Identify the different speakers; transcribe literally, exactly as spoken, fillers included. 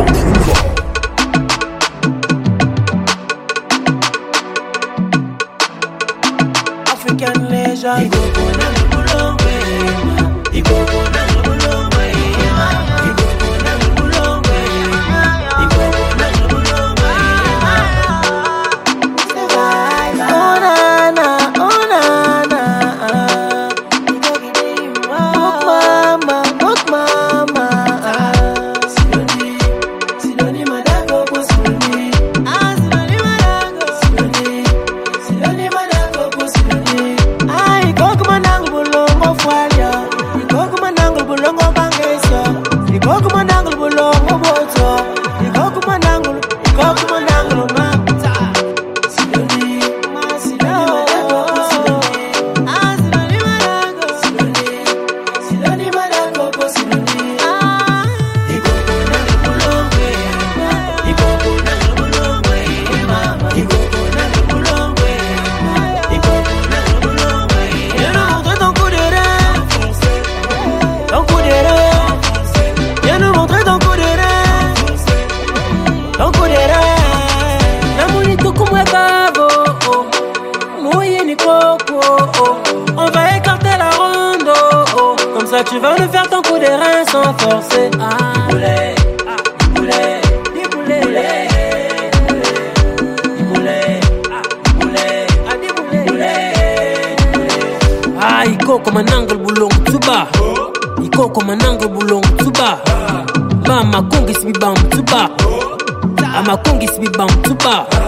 Speaker 1: African legend. Igoko na Bulongwe. Igoko na Bulongwe. Igoko na Bulongwe. Igoko na Bulongwe. Oh na na, oh na na. Oh mama, oh mama. Siloni, Siloni madako po Siloni. Ah Siloni madako. Siloni, Siloni madako po Siloni. Ah igoko manangu bulongo fwalya. Igoko manangu bulongo bangesa. Igoko manangu bulongo boto. Igoko manangu, igoko manangu mata. Siloni, ma Siloni madako po Siloni. Ah Siloni madako. Siloni, Siloni madako po Siloni. Ah igoko nangu bulongwe. Igoko nangu bulongwe. Mama igoko nangu bulongwe. Igoko nangu bulongwe. Je nous montrer ton coup de rein. Ton coup de rein. Je nous montrer ton coup de rein. Ton coup de rein. Na muni tukumwe babo. Mouye ni coco. On va écarter la ronde. Comme ça tu vas nous faire ton coup de rein sans forcer. Ah boulet, boulet, boulet, boulet, boulet, boulet. Ah ikoko manango bulongo tuba. Ikoko manango bulongo tuba. Mama kongi sibibam tuba. Ama kongi sibibam tuba.